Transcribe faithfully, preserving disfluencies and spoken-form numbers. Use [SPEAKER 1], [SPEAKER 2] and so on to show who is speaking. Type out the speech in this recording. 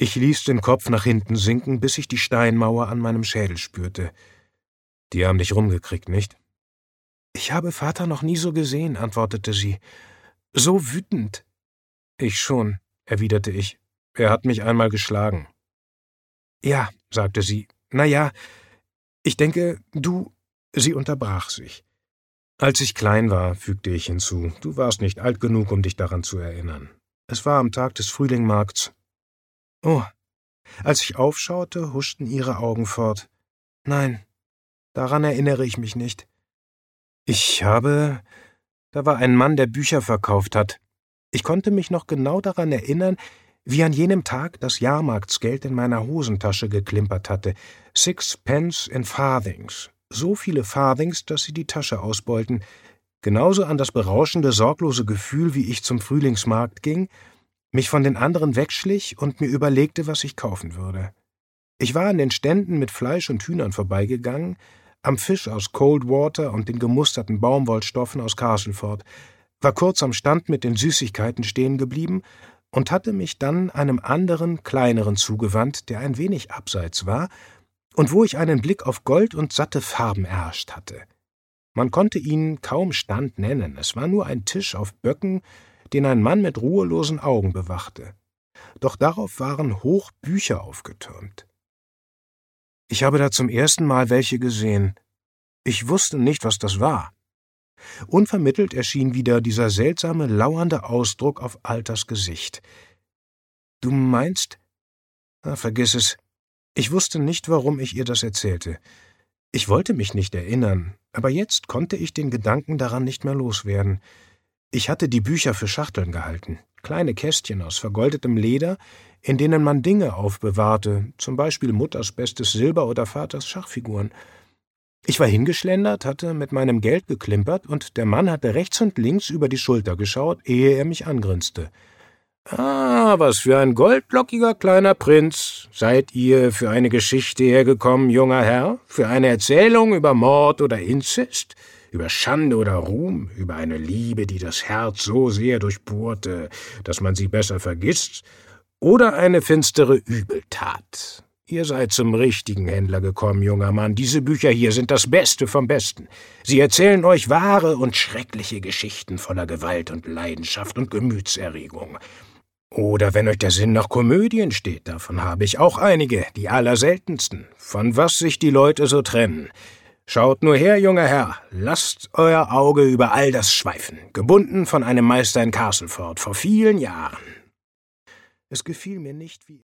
[SPEAKER 1] Ich ließ den Kopf nach hinten sinken, bis ich die Steinmauer an meinem Schädel spürte. »Die haben dich rumgekriegt, nicht?« »Ich habe Vater noch nie so gesehen«, antwortete sie. »So wütend.« »Ich schon«, erwiderte ich. »Er hat mich einmal geschlagen.« »Ja«, sagte sie. »Na ja, ich denke, du...« Sie unterbrach sich. »Als ich klein war«, fügte ich hinzu, »du warst nicht alt genug, um dich daran zu erinnern. Es war am Tag des Frühlingmarkts.« »Oh.« Als ich aufschaute, huschten ihre Augen fort. »Nein, daran erinnere ich mich nicht.« »Ich habe... Da war ein Mann, der Bücher verkauft hat. Ich konnte mich noch genau daran erinnern, wie an jenem Tag das Jahrmarktsgeld in meiner Hosentasche geklimpert hatte. Six Pence in Farthings. So viele Farthings, dass sie die Tasche ausbeulten. Genauso an das berauschende, sorglose Gefühl, wie ich zum Frühlingsmarkt ging, mich von den anderen wegschlich und mir überlegte, was ich kaufen würde. Ich war an den Ständen mit Fleisch und Hühnern vorbeigegangen, am Fisch aus Coldwater und den gemusterten Baumwollstoffen aus Castleford, war kurz am Stand mit den Süßigkeiten stehen geblieben und hatte mich dann einem anderen, kleineren zugewandt, der ein wenig abseits war und wo ich einen Blick auf Gold und satte Farben erhascht hatte. Man konnte ihn kaum Stand nennen, es war nur ein Tisch auf Böcken, den ein Mann mit ruhelosen Augen bewachte. Doch darauf waren hoch Bücher aufgetürmt. Ich habe da zum ersten Mal welche gesehen. Ich wusste nicht, was das war. Unvermittelt erschien wieder dieser seltsame, lauernde Ausdruck auf Alters Gesicht. »Du meinst?« Ah, vergiss es. Ich wusste nicht, warum ich ihr das erzählte. Ich wollte mich nicht erinnern, aber jetzt konnte ich den Gedanken daran nicht mehr loswerden. Ich hatte die Bücher für Schachteln gehalten, kleine Kästchen aus vergoldetem Leder, in denen man Dinge aufbewahrte, zum Beispiel Mutters bestes Silber oder Vaters Schachfiguren. Ich war hingeschlendert, hatte mit meinem Geld geklimpert, und der Mann hatte rechts und links über die Schulter geschaut, ehe er mich angrinste. »Ah, was für ein goldlockiger kleiner Prinz. Seid ihr für eine Geschichte hergekommen, junger Herr? Für eine Erzählung über Mord oder Inzest? Über Schande oder Ruhm? Über eine Liebe, die das Herz so sehr durchbohrte, dass man sie besser vergisst? Oder eine finstere Übeltat? Ihr seid zum richtigen Händler gekommen, junger Mann. Diese Bücher hier sind das Beste vom Besten. Sie erzählen euch wahre und schreckliche Geschichten voller Gewalt und Leidenschaft und Gemütserregung. Oder wenn euch der Sinn nach Komödien steht, davon habe ich auch einige, die allerseltensten, von was sich die Leute so trennen. Schaut nur her, junger Herr, lasst euer Auge über all das schweifen, gebunden von einem Meister in Castleford vor vielen Jahren.« Es gefiel mir nicht, wie